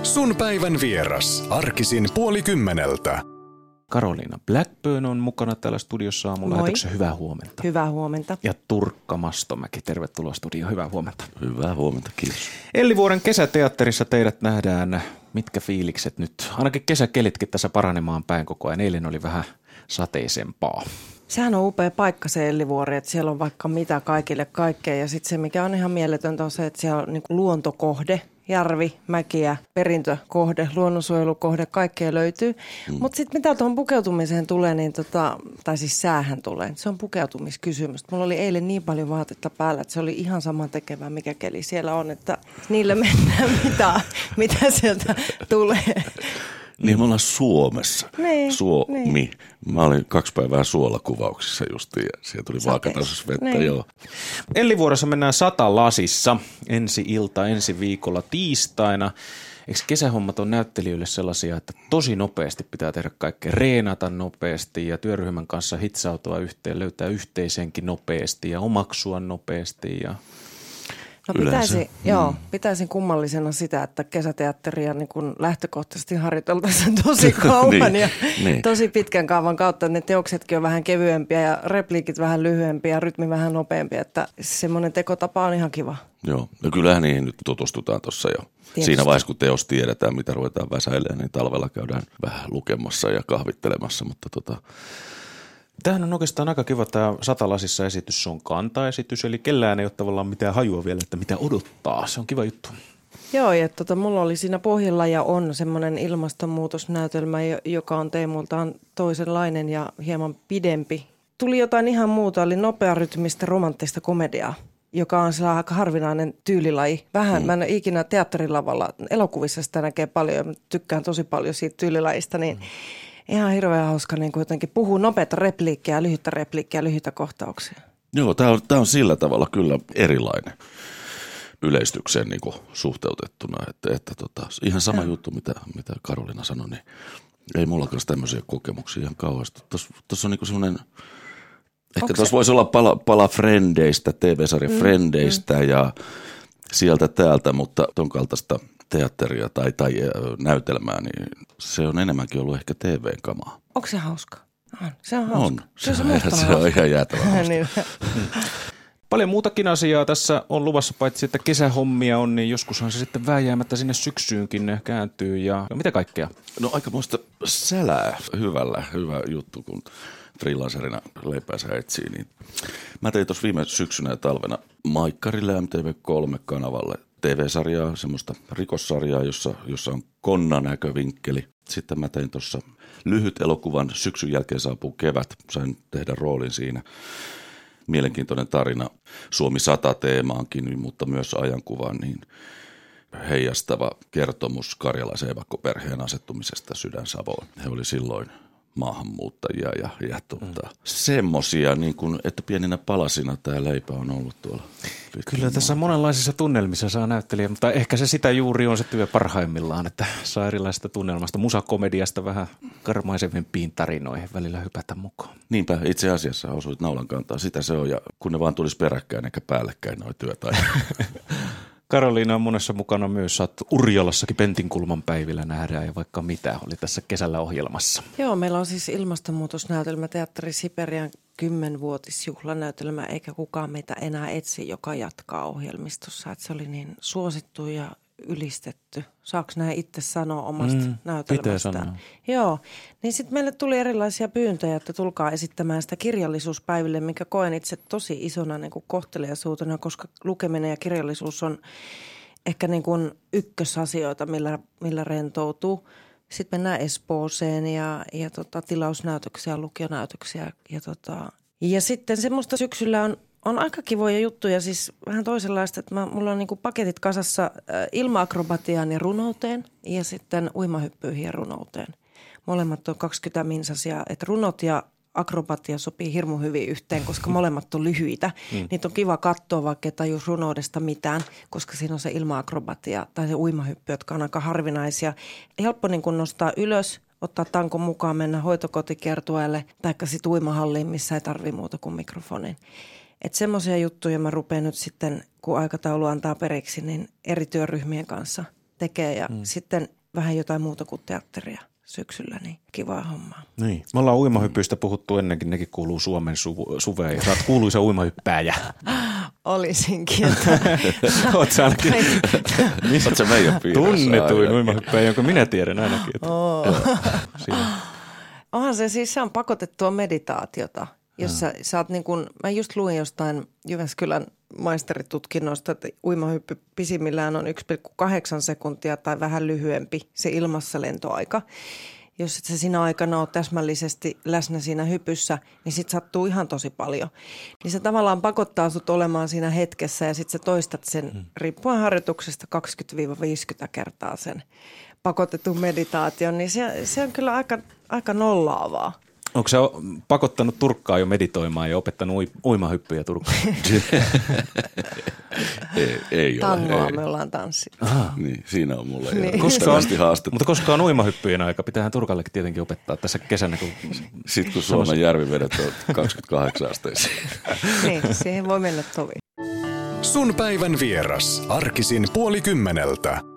Sun päivän vieras. Arkisin 9:30. Karoliina Blackburn on mukana täällä studiossa aamulla. Lähetyksessä hyvää huomenta. Hyvää huomenta. Ja Turkka Mastomäki, tervetuloa studioon. Hyvää huomenta. Hyvää huomenta, kiitos. Ellivuoren kesäteatterissa teidät nähdään. Mitkä fiilikset nyt? Ainakin kesäkelitkin tässä paranemaan päin koko ajan. Eilen oli vähän sateisempaa. Sehän on upea paikka se Ellivuori, että siellä on vaikka mitä kaikille kaikkea. Ja sitten se, mikä on ihan mieletöntä, on se, että siellä on niin kuin luontokohde. Järvi, mäkiä, perintökohde, luonnonsuojelukohde, kaikkea löytyy. Mutta sitten mitä tuohon pukeutumiseen tulee, niin tai siis säähän tulee. Se on pukeutumiskysymys. Mulla oli eilen niin paljon vaatetta päällä, että se oli ihan saman tekevää, mikä keli siellä on. Että niillä mennään mitä sieltä tulee. Niin me ollaan Suomessa. Niin, Suomi. Niin. Mä olin 2 päivää suolakuvauksissa justiin ja siellä tuli vaakatasossa vettä. Niin. Joo. Ellivuorossa mennään 100 lasissa ensi ilta, ensi viikolla tiistaina. Eikö kesähommat on näyttelijöille sellaisia, että tosi nopeasti pitää tehdä kaikkea, reenata nopeasti ja työryhmän kanssa hitsautua yhteen, löytää yhteisenkin nopeasti ja omaksua nopeasti ja... No pitäisin kummallisena sitä, että kesäteatteria niin kun lähtökohtaisesti harjoiteltaisiin tosi kauan ja tosi pitkän kaavan kautta. Ne teoksetkin on vähän kevyempiä ja repliikit vähän lyhyempiä ja rytmi vähän nopeampi, että semmoinen tekotapa on ihan kiva. Joo, no kyllähän niihin nyt tutustutaan tuossa jo. Tietysti. Siinä vaiheessa, kun teos tiedetään, mitä ruvetaan väsäilemään, niin talvella käydään vähän lukemassa ja kahvittelemassa, mutta Tämähän on oikeastaan aika kiva tämä 100 lasissa esitys, se on kantaesitys, eli kellään ei ole tavallaan mitään hajua vielä, että mitä odottaa. Se on kiva juttu. Joo, ja mulla oli siinä pohjalla ja on semmoinen ilmastonmuutosnäytelmä, joka on teemultaan toisenlainen ja hieman pidempi. Tuli jotain ihan muuta, oli nopearytmistä romanttista komediaa, joka on sellainen aika harvinainen tyylilaji. Vähän, mä en ole ikinä teatterilavalla, elokuvissa sitä näkee paljon, mä tykkään tosi paljon siitä tyylilajista, niin... Ihan hirveän hauska niin jotenkin puhuu nopeata repliikkiä, lyhyitä kohtauksia. Joo, tämä on sillä tavalla kyllä erilainen yleistykseen niin kuin suhteutettuna. Että ihan sama juttu, mitä Karoliina sanoi, niin ei mullakaan tämmöisiä kokemuksia ihan kauheasti. Tuossa on niin kuin semmoinen, ehkä tuossa voisi olla pala Frendeistä, TV-sarja Frendeistä ja sieltä täältä, mutta ton kaltaista teatteria tai näytelmää, niin se on enemmänkin ollut ehkä TV-kamaa. Onko se hauska? Se on hauska. Se on ihan jäätävä hauska. Niin. Paljon muutakin asiaa tässä on luvassa, paitsi että kesähommia on, niin joskushan se sitten vääjäämättä sinne syksyynkin kääntyy ja mitä kaikkea? No aikamoista sälää hyvä juttu, kun freelancerina leipäänsä etsii. Niin mä tein tuossa viime syksynä ja talvena Maikkarille MTV3-kanavalle TV-sarjaa, semmoista rikossarjaa, jossa on konnanäkövinkkeli. Sitten mä tein tuossa lyhyt elokuvan, syksyn jälkeen saapuu kevät, sain tehdä roolin siinä. Mielenkiintoinen tarina Suomi 100 teemaankin, mutta myös ajankuvan niin heijastava kertomus karjalaisen evakkoperheen asettumisesta Sydän-Savoon. He oli silloin maahanmuuttajia ja semmosia, niin kuin, että pieninä palasina tämä leipä on ollut tuolla. Kyllä tässä monenlaisissa tunnelmissa saa näyttelijä, mutta ehkä se sitä juuri on se työ parhaimmillaan, että saa erilaisista tunnelmasta, musakomediasta vähän karmaisempiin tarinoihin välillä hypätä mukaan. Niinpä, itse asiassa osuit naulan kantaa, sitä se on, ja kun ne vaan tulisi peräkkäin eikä päällekkäin noi työtä. Karoliina on monessa mukana myös. Sä oot Urjalassakin Pentinkulman päivillä nähdään ja vaikka mitä oli tässä kesällä ohjelmassa. Joo, meillä on siis ilmastonmuutosnäytelmä Teatteri Siperian 10-vuotisjuhlanäytelmä, eikä kukaan meitä enää etsi, joka jatkaa ohjelmistossa. Että se oli niin suosittu ja ylistetty. Saako näin itse sanoa omasta näytelmästään? Pitää sanoa. Joo, niin sitten meille tuli erilaisia pyyntöjä, että tulkaa esittämään sitä kirjallisuuspäiville, minkä koen itse tosi isona niin kuin kohteliaisuutena, koska lukeminen ja kirjallisuus on ehkä niin kuin ykkösasioita, millä rentoutuu. Sitten mennään Espooseen ja tilausnäytöksiä, lukionäytöksiä ja sitten semmoista syksyllä on aika kivoja juttuja, siis vähän toisenlaista, että mulla on niinku paketit kasassa ilma-akrobatiaan ja runouteen ja sitten uimahyppyihin ja runouteen. Molemmat on 20 minsasia, että runot ja akrobatia sopii hirmu hyvin yhteen, koska molemmat on lyhyitä. Niitä on kiva katsoa, vaikka ei tajus runoudesta mitään, koska siinä on se ilma-akrobatia tai se uimahyppy, jotka on aika harvinaisia. Helppo niin kun nostaa ylös, ottaa tankon mukaan, mennä hoitokotikiertueelle tai sitten uimahalliin, missä ei tarvitse muuta kuin mikrofonin. Että semmoisia juttuja mä rupean nyt sitten, kun aikataulu antaa periksi, niin eri työryhmien kanssa tekee. Ja sitten vähän jotain muuta kuin teatteria syksyllä, niin kivaa hommaa. Niin. Me ollaan uimahyppyistä puhuttu ennenkin, nekin kuuluu Suomen suveen ja sä oot kuuluisa uimahyppääjä. Olisinkin. Oot sä ainakin. Oot sä meidän piirissä? Tunnetuin uimahyppääjä, jonka minä tiedän ainakin. Onhan se siis, se on pakotettua meditaatiota, jossa sä oot niin kuin, mä just luin jostain Jyväskylän maisteritutkinnosta, että uimahyppy pisimmillään on 1,8 sekuntia tai vähän lyhyempi se ilmassa lentoaika. Jos et sä siinä aikana ole täsmällisesti läsnä siinä hypyssä, niin sit sattuu ihan tosi paljon. Niin se tavallaan pakottaa sut olemaan siinä hetkessä ja sit sä toistat sen riippuen harjoituksesta 20-50 kertaa sen pakotetun meditaation. Niin se on kyllä aika nollaavaa. Onko sä pakottanut Turkkaa jo meditoimaan ja opettanut uimahyppyjä Turkkaan? ei ole. Tangoa me ollaan tanssittu. Niin, siinä on mulle Niin. haastetta. Mutta koska on uimahyppyjen aika, pitäähän Turkallekin tietenkin opettaa tässä kesänä. Sitten kun Suomen järvivedet on 28 asteisia. Niin, siihen voi mennä tovi. Sun päivän vieras. Arkisin 9:30.